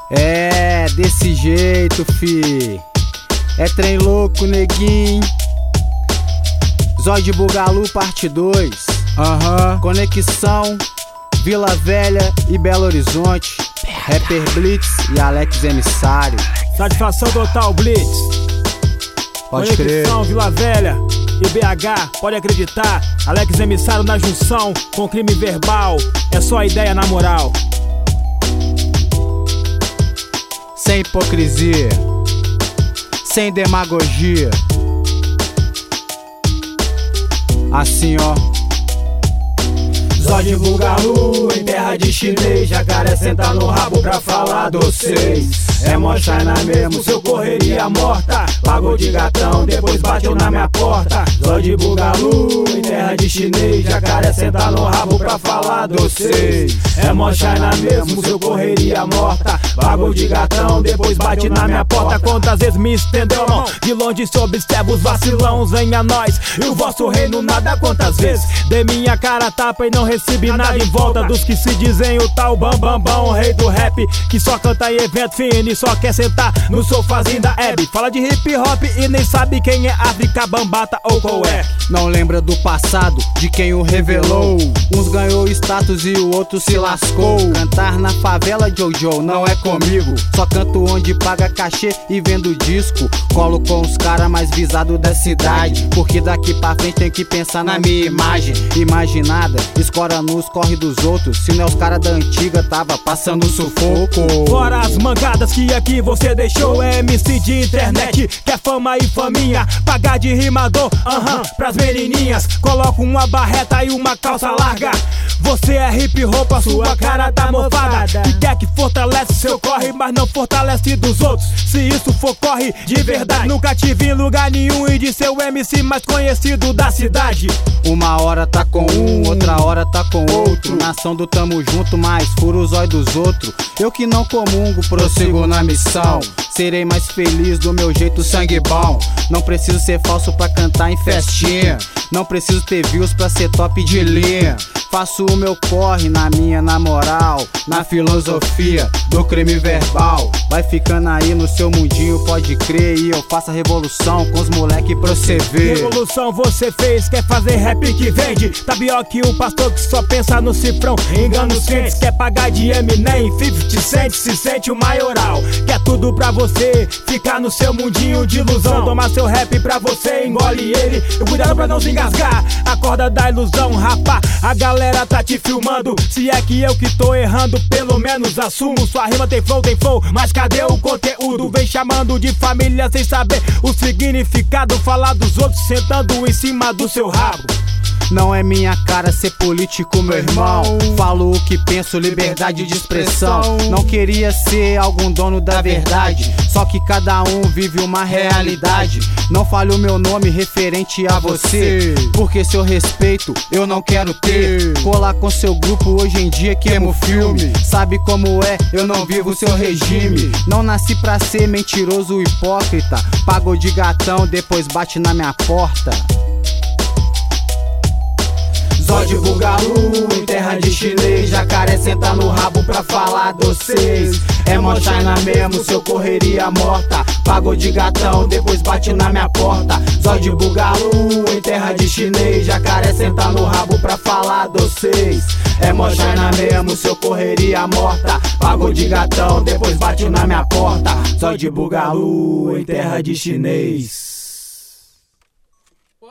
É, desse jeito, fi. É trem louco, neguinho. Zóio de Bugalu, parte 2. Conexão Vila Velha e Belo Horizonte. Rapper Blitz e Alex Emissário. Satisfação total, Blitz. Pode crer. Conexão Vila Velha e BH, pode acreditar. Alex Emissário na junção com crime verbal. É só ideia na moral. Sem hipocrisia, sem demagogia. Assim, ó. Zóio de Bugalu, em terra de chinês. Jacaré senta no rabo pra falar docês. É mó China mesmo, seu correria morta. Pagou de gatão, depois bateu na minha porta. Zóio de Bugalu, em terra de chinês. Jacaré senta no rabo pra falar docês. É mó China mesmo, seu correria morta. Pagou de gatão, depois bate na minha porta. Quantas vezes me estendeu a mão, de longe se observa os vacilão. Venha nós, e o vosso reino nada. Quantas vezes dei minha cara tapa e não recebi nada em volta. Dos que se dizem o tal bambambão, rei do rap, que só canta em evento fino e só quer sentar no sofazinho da Hebe. Fala de hip hop e nem sabe quem é África Bambata ou qual é. Não lembra do passado, de quem o revelou. Uns ganhou status e o outro se lascou. Cantar na favela, Jojo, não é comigo. Só canto onde paga cachê e vendo disco. Colo com os caras mais visados da cidade, porque daqui pra frente tem que pensar na minha imagem. Imaginada, escora nos corre dos outros. Se não é os caras da antiga, tava passando sufoco. Fora as mangadas que aqui você deixou. É MC de internet, quer fama e faminha. Pagar de rimador, pras menininhas. Coloca uma barreta e uma calça larga. Você é hip hop, a sua cara tá mofada. E quer que fortalece seu corre, mas não fortalece dos outros. Se isso for corre de verdade. Nunca tive em lugar nenhum e de seu MC mais conhecido da cidade. Uma hora tá com um, outra hora tá com outro. Nação do tamo junto, mas furo os olhos dos outros. Eu que não comungo, prossigo na missão. Serei mais feliz do meu jeito, sangue bom. Não preciso ser falso pra cantar em festinha. Não preciso ter views pra ser top de linha. Faço o meu corre na minha, na moral, na filosofia do crime verbal. Vai ficando aí no seu mundinho, pode crer. E eu faço a revolução com os moleque pra você ver. Revolução você fez, quer fazer rap que vende. Tá pior que o pastor que só pensa no cifrão. Engana os crentes, quer pagar de Eminem 50 Cent, se sente o maioral. Quer tudo pra você, ficar no seu mundinho de ilusão. Toma seu rap pra você, engole ele. E cuidado pra não se engasgar, acorda da ilusão, rapá. A galera tá te filmando, se é que eu que tô errando, pelo menos assumo. Sua rima tem flow, mas cadê o conteúdo? Vem chamando de família sem saber o significado. Falar dos outros sentando em cima do seu rabo. Não é minha cara ser político, meu irmão. Falo o que penso, liberdade de expressão. Não queria ser algum dono da verdade, só que cada um vive uma realidade. Não fale o meu nome referente a você, porque seu respeito eu não quero ter. Colar com seu grupo hoje em dia queimo filme. Sabe como é, eu não vivo seu regime. Não nasci pra ser mentiroso, hipócrita. Pago de gatão, depois bate na minha porta. Zóio de Bugalu, em terra de chinês. Jacaré senta no rabo pra falar docês. É mó China mesmo, seu correria morta. Pagou de gatão, depois bate na minha porta. Zóio de Bugalu, em terra de chinês. Jacaré senta no rabo pra falar docês. É mó China mesmo, seu correria morta. Pagou de gatão, depois bate na minha porta. Zóio de Bugalu, em terra de chinês.